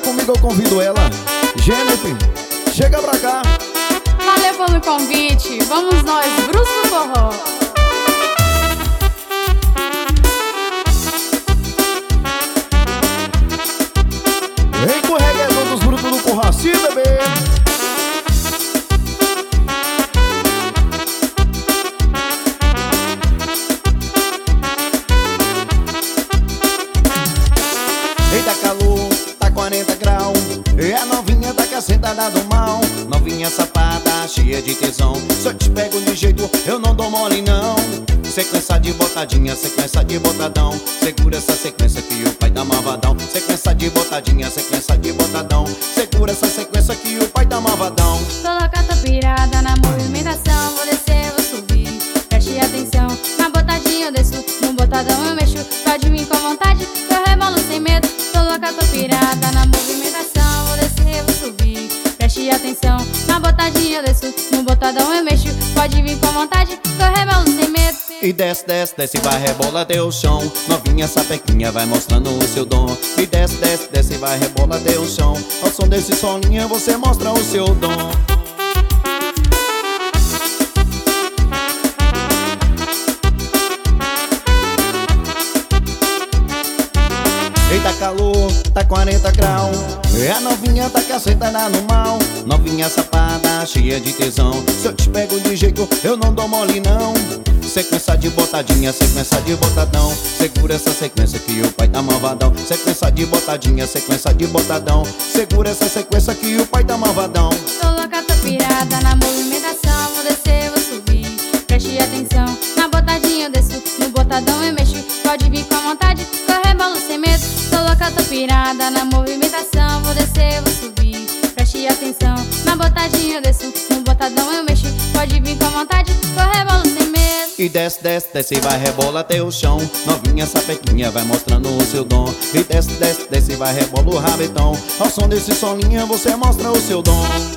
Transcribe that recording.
comigo, eu convido ela. Jennifer, chega pra cá. Valeu pelo convite, vamos nós, Brutos do Forró. Vem com o reggaeton dos Brutos do Forró, assim, bebê. Eita calor, tá 40 graus. E a novinha tá com a sentada do mal. Novinha safada, cheia de tesão. Se eu te pego de jeito, eu não dou mole não. Sequência de botadinha, sequência de botadão. Segura essa sequência que o pai tá malvadão. Sequência de botadinha, sequência de botadão. Segura essa sequência que o pai tá malvadão. Tô louca, tô pirada na movimentação. Vou descer, vou subir, preste atenção. Na botadinha eu desço, no botadão eu mexo. Pode vir com vontade, eu rebolo sem medo. Tô louca, tô pirada na movimentação. Vou descer, vou subir, preste atenção. Na botadinha eu desço, no botadão eu mexo. Pode vir com vontade, eu rebolo sem medo. E desce, desce, desce, vai rebola até o chão. Novinha sapequinha vai mostrando o seu dom. E desce, desce, desce, vai rebola até o chão. Ao som desse solinha você mostra o seu dom. Eita calor, tá 40 graus. E a novinha tá que assentada no mal. Novinha safada, cheia de tesão. Se eu te pego de jeito, eu não dou mole não. Sequência de botadinha, sequência de botadão. Segura essa sequência que o pai tá malvadão. Sequência de botadinha, sequência de botadão. Segura essa sequência que o pai tá malvadão. Tô louca, tô pirada na movimentação. Vou descer, vou subir, preste atenção. Na botadinha eu desço, no botadão eu mexo. Pode vir com vontade, que eu rebolo sem medo. Tô louca, tô pirada na movimentação. Vou descer, vou subir, preste atenção. Na botadinha eu desço, no botadão eu mexo. Pode vir com vontade, que eu rebolo sem medo. E desce, desce, desce e vai rebola até o chão. Novinha sapequinha vai mostrando o seu dom. E desce, desce, desce e vai rebola o rabetão. Ao som desse solinha você mostra o seu dom.